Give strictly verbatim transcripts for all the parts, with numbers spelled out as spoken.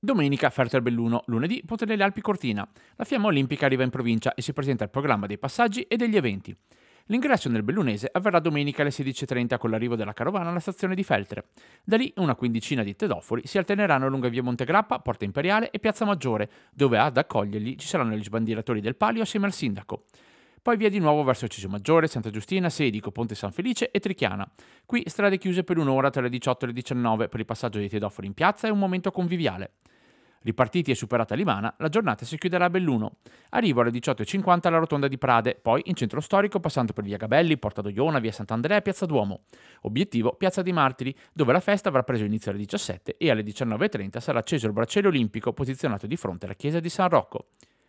Domenica Ferto al Belluno, lunedì Ponte nelle Alpi Cortina. La fiamma olimpica arriva in provincia e si presenta il programma dei passaggi e degli eventi. L'ingresso nel Bellunese avverrà domenica alle sedici e trenta con l'arrivo della carovana alla stazione di Feltre. Da lì una quindicina di tedofori si alterneranno lungo via Montegrappa, Porta Imperiale e Piazza Maggiore, dove ad accoglierli ci saranno gli sbandieratori del Palio assieme al sindaco. Poi via di nuovo verso Cisio Maggiore, Santa Giustina, Sedico, Ponte San Felice e Trichiana. Qui strade chiuse per un'ora tra le diciotto e le diciannove per il passaggio dei tedofori in piazza e un momento conviviale. Ripartiti e superata Limana, la giornata si chiuderà a Belluno. Arrivo alle diciotto e cinquanta alla rotonda di Prade, poi in centro storico passando per via Gabelli, Porta d'Ogliona, via Sant'Andrea e piazza Duomo. Obiettivo Piazza dei Martiri, dove la festa avrà preso inizio alle diciassette e alle diciannove e trenta sarà acceso il bracciale olimpico posizionato di fronte alla chiesa di San Rocco.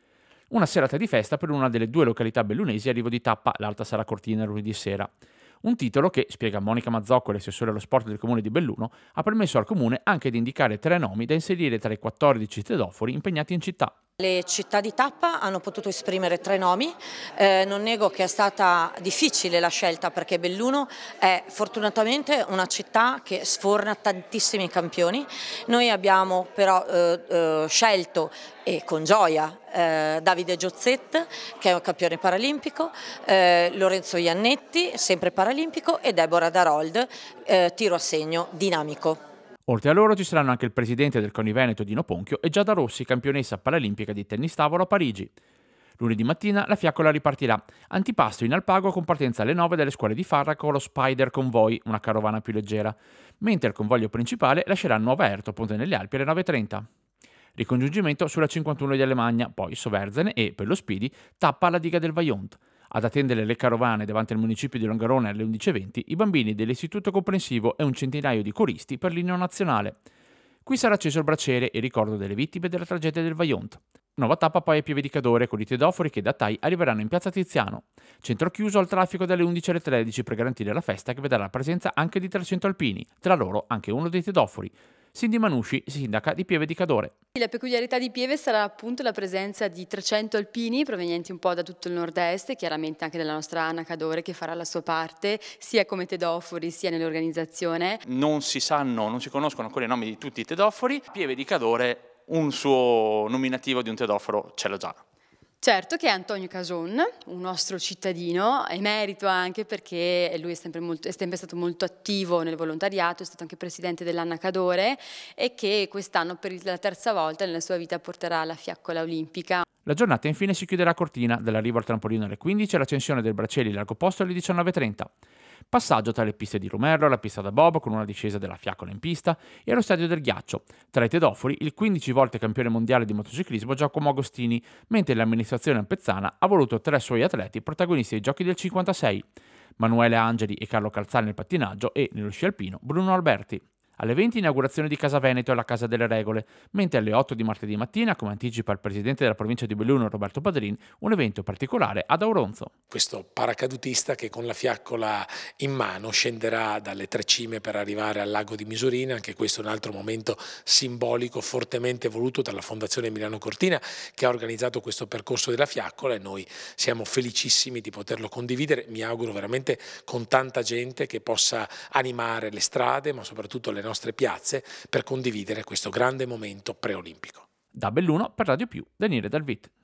Una serata di festa per una delle due località bellunesi arrivo di tappa, l'Alta Sala Cortina lunedì sera. Un titolo che, spiega Monica Mazzoccoli, assessore allo sport del comune di Belluno, ha permesso al comune anche di indicare tre nomi da inserire tra i quattordici tedofori impegnati in città. Le città di tappa hanno potuto esprimere tre nomi, eh, non nego che è stata difficile la scelta perché Belluno è fortunatamente una città che sforna tantissimi campioni. Noi abbiamo però eh, eh, scelto e con gioia eh, Davide Giozzet, che è un campione paralimpico, eh, Lorenzo Iannetti, sempre paralimpico, e Deborah Darold, eh, tiro a segno dinamico. Oltre a loro ci saranno anche il presidente del CONI Veneto Dino Ponchio e Giada Rossi, campionessa paralimpica di tennis tavolo a Parigi. Lunedì mattina la fiaccola ripartirà, antipasto in Alpago con partenza alle nove dalle scuole di Farra con lo Spider Convoy, una carovana più leggera, mentre il convoglio principale lascerà Nuova Erto, Ponte nelle Alpi alle nove e trenta. Ricongiungimento sulla cinquantuno di Alemagna, poi Soverzene e, per lo Spidi, tappa alla diga del Vajont. Ad attendere le carovane davanti al municipio di Longarone alle undici e venti i bambini dell'istituto comprensivo e un centinaio di coristi per l'inno nazionale. Qui sarà acceso il braciere in ricordo delle vittime della tragedia del Vajont. Nuova tappa poi a Pieve di Cadore con i tedofori che da Tai arriveranno in piazza Tiziano. Centro chiuso al traffico dalle undici alle tredici per garantire la festa che vedrà la presenza anche di trecento alpini, tra loro anche uno dei tedofori. Cindy Manusci, sindaca di Pieve di Cadore. La peculiarità di Pieve sarà appunto la presenza di trecento alpini provenienti un po' da tutto il nord-est e chiaramente anche della nostra Anna Cadore che farà la sua parte sia come tedofori sia nell'organizzazione. Non si sanno, non si conoscono ancora i nomi di tutti i tedofori. Pieve di Cadore, un suo nominativo di un tedoforo ce l'ha già. Certo che è Antonio Cason, un nostro cittadino, emerito anche perché lui è sempre, molto, è sempre stato molto attivo nel volontariato, è stato anche presidente dell'Anna Cadore e che quest'anno per la terza volta nella sua vita porterà la fiaccola olimpica. La giornata infine si chiuderà a Cortina, dall'arrivo al trampolino alle quindici e l'accensione del Bracieli largo posto alle diciannove e trenta. Passaggio tra le piste di Rumerlo, la pista da bob con una discesa della fiaccola in pista e allo stadio del ghiaccio. Tra i tedofori il quindici volte campione mondiale di motociclismo Giacomo Agostini, mentre l'amministrazione ampezzana ha voluto tre suoi atleti protagonisti dei giochi del cinquantasei. Manuele Angeli e Carlo Calzani nel pattinaggio e, nello sci alpino, Bruno Alberti. Alle venti inaugurazione di Casa Veneto e la Casa delle Regole, mentre alle otto di martedì mattina, come anticipa il presidente della provincia di Belluno Roberto Padrin, un evento particolare ad Auronzo. Questo paracadutista che con la fiaccola in mano scenderà dalle tre cime per arrivare al lago di Misurina, anche questo è un altro momento simbolico fortemente voluto dalla Fondazione Milano Cortina che ha organizzato questo percorso della fiaccola e noi siamo felicissimi di poterlo condividere, mi auguro veramente con tanta gente che possa animare le strade ma soprattutto le nostre piazze per condividere questo grande momento preolimpico. Da Belluno per Radio Più, Daniele Dalvit.